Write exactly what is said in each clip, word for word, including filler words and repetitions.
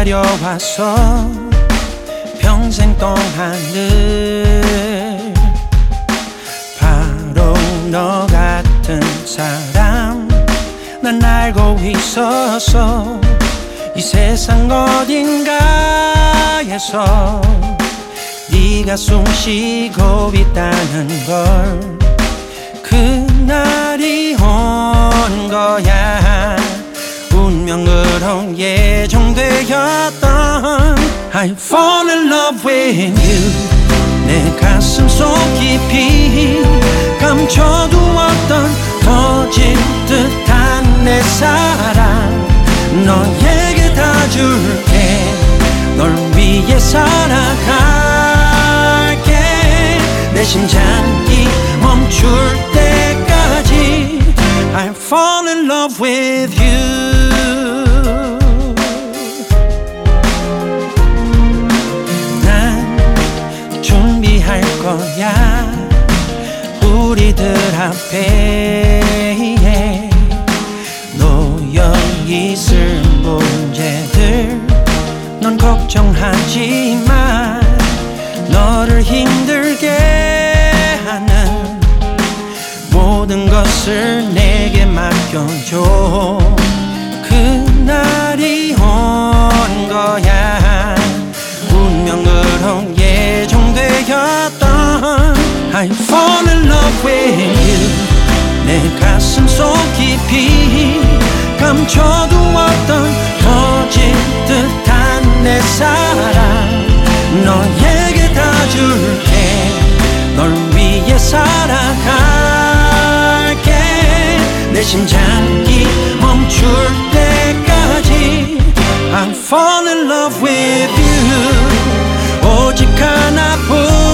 기다려왔어 평생 동안 늘 바로 너 같은 사람 난 알고 있었어 이 세상 어딘가에서 네가 숨쉬고 있다는 걸 그날이 온 거야 운명으로 예정되었던 I fall in love with you 내 가슴 속 깊이 감춰두었던 터질 듯한 내 사랑 너에게 다 줄게 널 위해 살아갈게 내 심장이 멈출 때까지 I fall in love with you 준비할 거야 우리들 앞에 놓여있을 문제들 넌 걱정하지 마 너를 힘들게 하는 모든 것을 내게 맡겨줘 그날이 온 거야 운명으로 예정되었던 I fall in love with you 내 가슴 속 깊이 감춰두었던 터질 듯한 내 사랑 너에게 다 줄게 널 위해 살아갈게 내 심장이 멈출 때까지 I fall in love with you 오직 하나뿐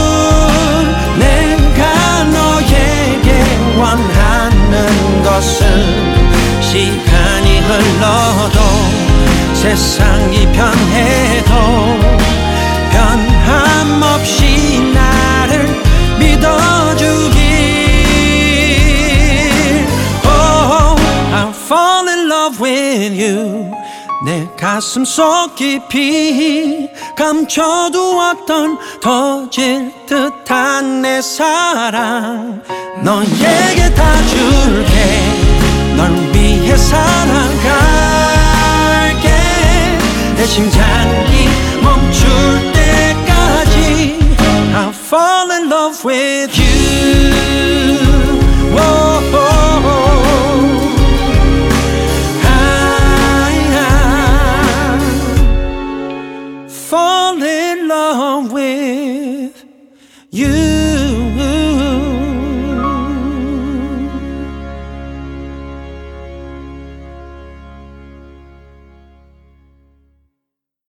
내가 너에게 원하는 것은 시간이 흘러도 세상이 변해도 변함없이 나를 믿어주길 Oh, I fall in love with you 내 가슴 속 깊이 감춰두었던 터질 듯한 내 사랑 너에게 다 줄게 널 위해 살아갈게 내 심장이 멈출 때까지 I fall in love with you Whoa, oh, oh. Fall in love with you